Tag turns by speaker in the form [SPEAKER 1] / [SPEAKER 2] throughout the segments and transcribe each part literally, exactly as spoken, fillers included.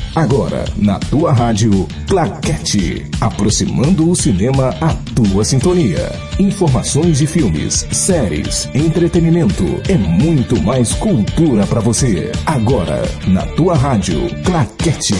[SPEAKER 1] Agora, na tua rádio, Claquete. Aproximando o cinema à tua sintonia. Informações de filmes, séries, entretenimento e muito mais cultura pra você. Agora, na tua rádio, Claquete.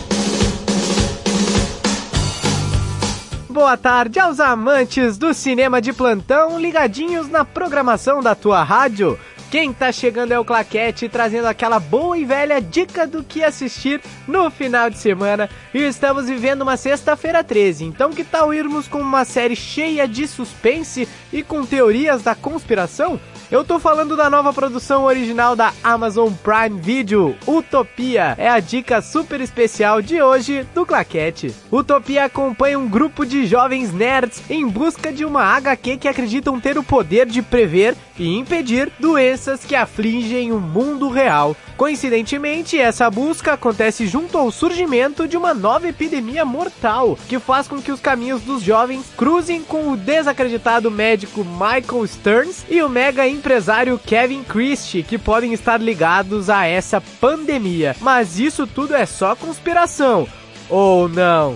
[SPEAKER 2] Boa tarde aos amantes do cinema de plantão ligadinhos na programação da tua rádio. Quem tá chegando é o Claquete, trazendo aquela boa e velha dica do que assistir no final de semana. E estamos vivendo uma sexta-feira treze, então que tal irmos com uma série cheia de suspense e com teorias da conspiração? Eu tô falando da nova produção original da Amazon Prime Video, Utopia. É a dica super especial de hoje do Claquete. Utopia acompanha um grupo de jovens nerds em busca de uma agá quê que acreditam ter o poder de prever e impedir doenças que afligem o mundo real. Coincidentemente, essa busca acontece junto ao surgimento de uma nova epidemia mortal, que faz com que os caminhos dos jovens cruzem com o desacreditado médico Michael Stearns e o mega empresário Kevin Christie, que podem estar ligados a essa pandemia. Mas isso tudo é só conspiração, ou não?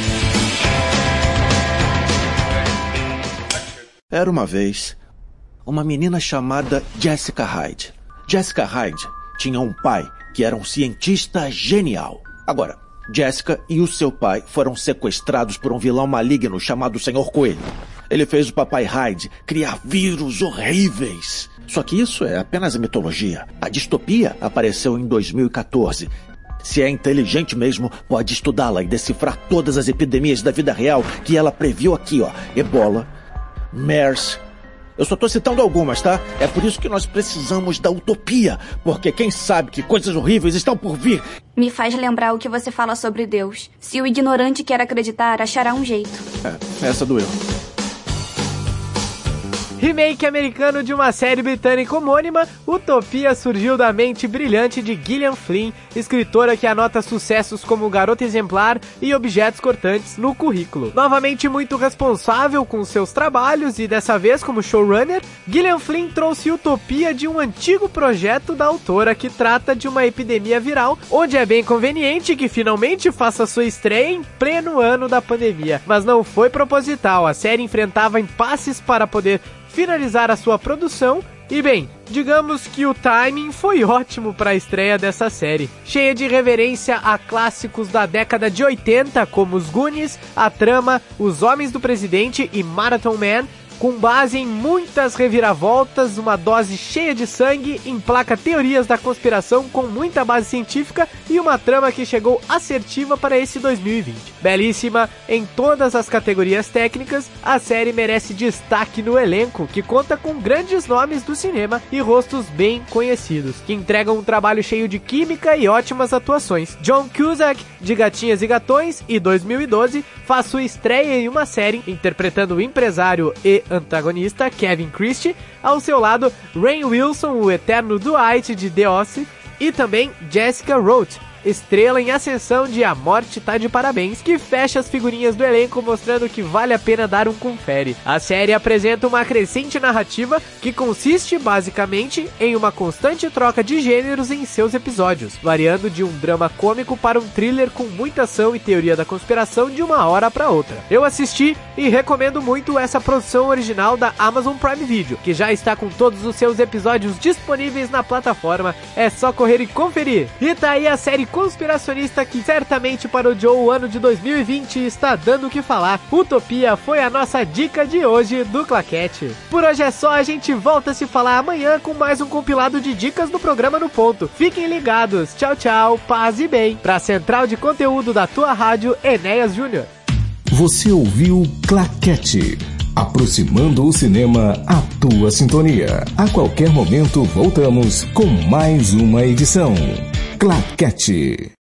[SPEAKER 3] Era uma vez uma menina chamada Jessica Hyde. Jessica Hyde tinha um pai que era um cientista genial. Agora, Jessica e o seu pai foram sequestrados por um vilão maligno chamado Senhor Coelho. Ele fez o papai Hyde criar vírus horríveis. Só que isso é apenas a mitologia. A distopia apareceu em dois mil e quatorze. Se é inteligente mesmo, pode estudá-la e decifrar todas as epidemias da vida real que ela previu aqui, ó. Ebola, MERS. Eu só tô citando algumas, tá? É por isso que nós precisamos da utopia, porque quem sabe que coisas horríveis estão por vir.
[SPEAKER 4] Me faz lembrar o que você fala sobre Deus. Se o ignorante quer acreditar, achará um jeito.
[SPEAKER 3] É, essa doeu.
[SPEAKER 2] Remake americano de uma série britânica homônima, Utopia surgiu da mente brilhante de Gillian Flynn, escritora que anota sucessos como Garota Exemplar e Objetos Cortantes no currículo. Novamente muito responsável com seus trabalhos e dessa vez como showrunner, Gillian Flynn trouxe Utopia de um antigo projeto da autora que trata de uma epidemia viral, onde é bem conveniente que finalmente faça sua estreia em pleno ano da pandemia. Mas não foi proposital, a série enfrentava impasses para poder finalizar a sua produção e, bem, digamos que o timing foi ótimo para a estreia dessa série. Cheia de reverência a clássicos da década de oitenta como Os Goonies, A Trama, Os Homens do Presidente e Marathon Man, com base em muitas reviravoltas, uma dose cheia de sangue, emplaca teorias da conspiração com muita base científica e uma trama que chegou assertiva para esse dois mil e vinte. Belíssima em todas as categorias técnicas, a série merece destaque no elenco, que conta com grandes nomes do cinema e rostos bem conhecidos, que entregam um trabalho cheio de química e ótimas atuações. John Cusack, de Gatinhas e Gatões, e dois mil e doze, faz sua estreia em uma série, interpretando o empresário e antagonista Kevin Christie, ao seu lado Rainn Wilson, o eterno Dwight de The Office, e também Jessica Rothe, estrela em ascensão de A Morte Tá de Parabéns, que fecha as figurinhas do elenco mostrando que vale a pena dar um confere. A série apresenta uma crescente narrativa que consiste basicamente em uma constante troca de gêneros em seus episódios, variando de um drama cômico para um thriller com muita ação e teoria da conspiração de uma hora para outra. Eu assisti e recomendo muito essa produção original da Amazon Prime Video, que já está com todos os seus episódios disponíveis na plataforma. É só correr e conferir. E tá aí a série conspiracionista que certamente parodiou o ano de dois mil e vinte e está dando o que falar. Utopia foi a nossa dica de hoje do Claquete. Por hoje é só, a gente volta a se falar amanhã com mais um compilado de dicas do programa No Ponto. Fiquem ligados. Tchau, tchau, paz e bem. Pra central de conteúdo da tua rádio, Enéas Júnior.
[SPEAKER 1] Você ouviu Claquete, aproximando o cinema à tua sintonia. A qualquer momento voltamos com mais uma edição. Claquete.